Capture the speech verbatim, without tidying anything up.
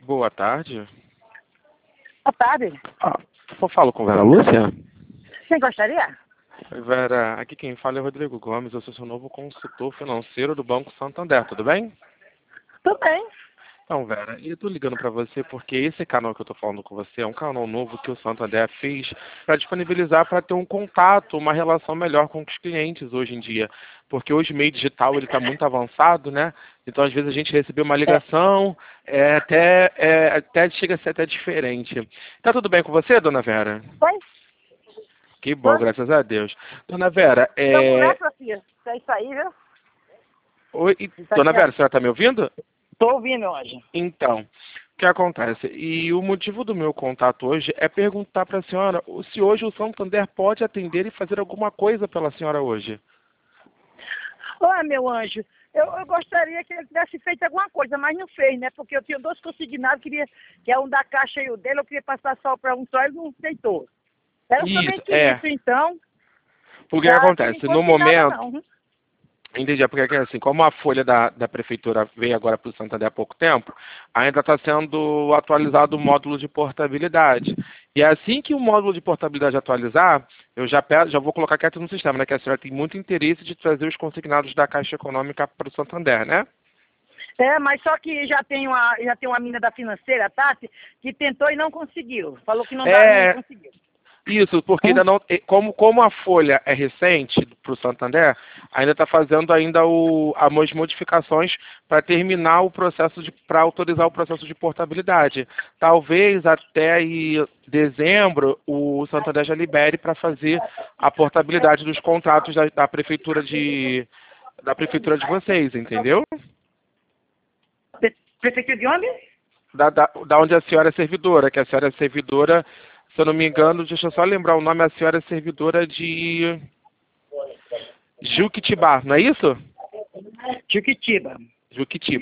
Boa tarde. Boa tarde. Ah, eu falo com Vera Lúcia? Você gostaria? Oi, Vera, aqui quem fala é o Rodrigo Gomes, eu sou seu novo consultor financeiro do Banco Santander, tudo bem? Tudo bem. Então, Vera, eu tô ligando para você porque esse canal que eu tô falando com você é um canal novo que o Santander fez para disponibilizar para ter um contato, uma relação melhor com os clientes hoje em dia. Porque hoje o meio digital ele está muito avançado, né? Então, às vezes a gente recebe uma ligação, é, até, é, até chega a ser até diferente. Tá tudo bem com você, dona Vera? Oi? Que bom, Oi? graças a Deus. Dona Vera, Então, é... nessa, filha. É isso aí, viu? Oi, e- Tá Dona aqui, Vera, a senhora está me ouvindo? Tô ouvindo, meu anjo. Então, o que acontece? E o motivo do meu contato hoje é perguntar para a senhora se hoje o Santander pode atender e fazer alguma coisa pela senhora hoje. Olha, meu anjo, eu, eu gostaria que ele tivesse feito alguma coisa, mas não fez, né? Porque eu tinha dois consignados, queria, que é um da Caixa e o dele, eu queria passar só para um só, ele não aceitou. Era Isso, somente é. isso, então. Porque que Já, por acontece? No enquanto, tem nada momento, não. entendi, porque que, assim, como a folha da, da prefeitura veio agora para o Santander há pouco tempo, ainda está sendo atualizado o módulo de portabilidade. E assim que o módulo de portabilidade atualizar, eu já, peço, já vou colocar quieto no sistema, né? Que a senhora tem muito interesse de trazer os consignados da Caixa Econômica para o Santander, né? É, mas só que já tem uma, já tem uma mina da financeira, a Tati, que tentou e não conseguiu. Falou que não dá, não É, conseguiu. isso, porque ainda não, eh, como, como a folha é recente para o Santander, ainda está fazendo ainda o, as modificações para terminar o processo de, para autorizar o processo de portabilidade. Talvez até aí dezembro o Santander já libere para fazer a portabilidade dos contratos da, da prefeitura de da prefeitura de vocês, entendeu? Pre- Prefeitura de onde? Da, da, da onde a senhora é servidora, que a senhora é servidora, se eu não me engano, deixa eu só lembrar o nome, a senhora é servidora de Juquitibá, não é isso? Chiquitiba. Juquitibá.